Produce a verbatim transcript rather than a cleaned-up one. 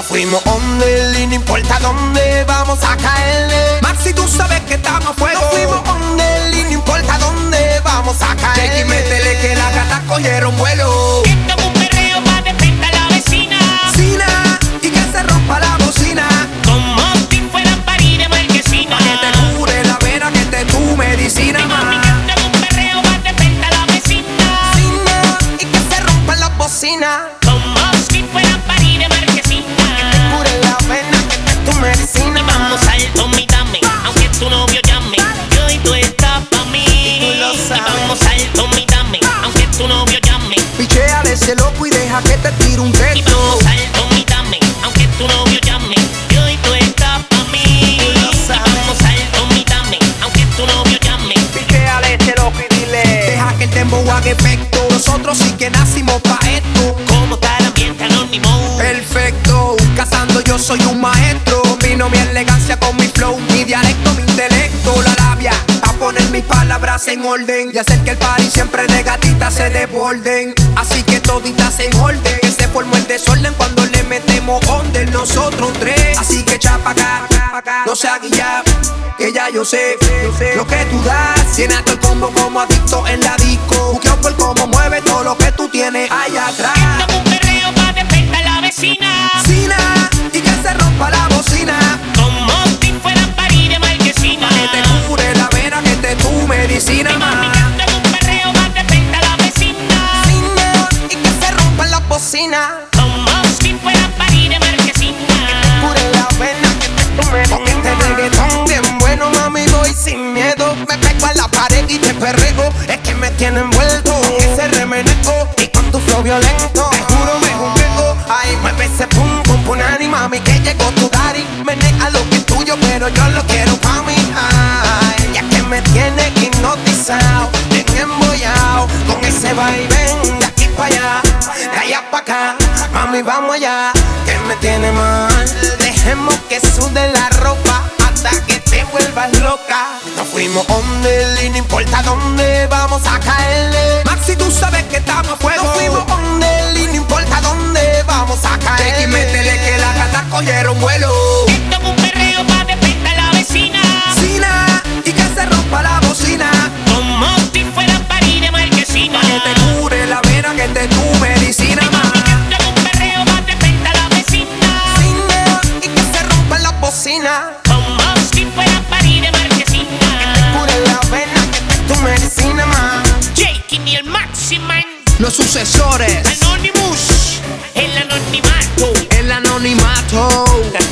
fuimos onde y no importa dónde vamos a caerle. Maxi, tú sabes que estamos a fuego. Nos fuimos onde y no importa dónde vamos a caerle. Jackie, métele que las gatas cogieron vuelo. Esto es un perreo pa' despertar a la vecina. Cina, y que se rompa la bocina. Como si fueran parí de marquesina. Pa' que te cure la vena, que te tu medicina. Mi mami, esto es un perreo pa' despertar a la vecina. Cina, y que se rompan las bocinas. Como si fueran parí de marquesina. Cure la vena, que te tu medicina. Y vamos alto, mi dame, aunque tu novio llame. Yo y tú estás pa' mí. tú lo Y sabes. vamos alto, mi dame, aunque tu novio llame. Pichea de ese loco y deja que te tire un Y texto. vamos alto, mi dame, aunque tu novio llame. Yo y tú estás pa' mí. tú lo Y sabes. vamos alto, mi dame, aunque tu novio llame. Pichea de ese loco y dile. Deja que el dembow haga efecto. Nosotros sí que nacimos pa' esto. ¿Cómo está el ambiente anónimo? Perfecto, cazando yo soy un maestro. Vino mi elegancia con mi flow, mi dialecto, mi intelecto, la labia, a poner mis palabras en orden y hacer que el party siempre de gatita se desborden. Así que toditas en orden, que se formó el desorden cuando le metemos under nosotros tres. Así que chapa acá, no se guía, que ya yo sé lo que tú das. Tiene hasta el combo como adicto en la disco. Buqueo por cómo mueve todo lo que tú tienes allá atrás. Esto es un perreo pa' despertar a la vecina. Cina, y que se rompa la bocina. Como si fueran parí de marquesina. Que te cure la vena, que te tu medicina Mi mami, más. esto es un perreo pa' despertar a la vecina. Cina, y que se rompan las bocinas. Como si fueran parí de marquesina. Cure la vena, que te tu medicina. Con este reggaetón bien bueno, mami, voy sin miedo. Me pego a la pared y te perreo. Es que me tiene envuelto con ese remeneo y con tu flow violento. Te juro me jugueo. Ay, mueve ese pum pum pum y mami, que llegó tu daddy. Menea lo que es tuyo, pero yo lo quiero pa' mí. Ay, ya que me tiene hipnotizado, bien embollado con ese vaivén de aquí pa' allá, de allá pa' acá. Mami, vamos allá, que me tiene mal. Dejemos que sude la ropa hasta que te vuelvas loca. Nos fuimos onde y no importa dónde vamos a caerle. Maxi, tú sabes que estamos a fuego. Nos fuimos onde y no importa dónde vamos a caerle. Jackie, métele que las gatas cogieron vuelo. Esto es un perreo pa' despertar a la vecina. Cina, y que se rompa la bocina. Como si fueran parí de marquesina. Que te cure la vena, que te tu medicina Mi más. mami, esto es un perreo pa' despertar a la vecina. Cine, y que se rompan las bocinas. Como si fueran parí de marquesina. Cure la vena, que te tu medicina más. Jake y el Maximan. Los sucesores, Anonymous. El anonimato. el anonimato.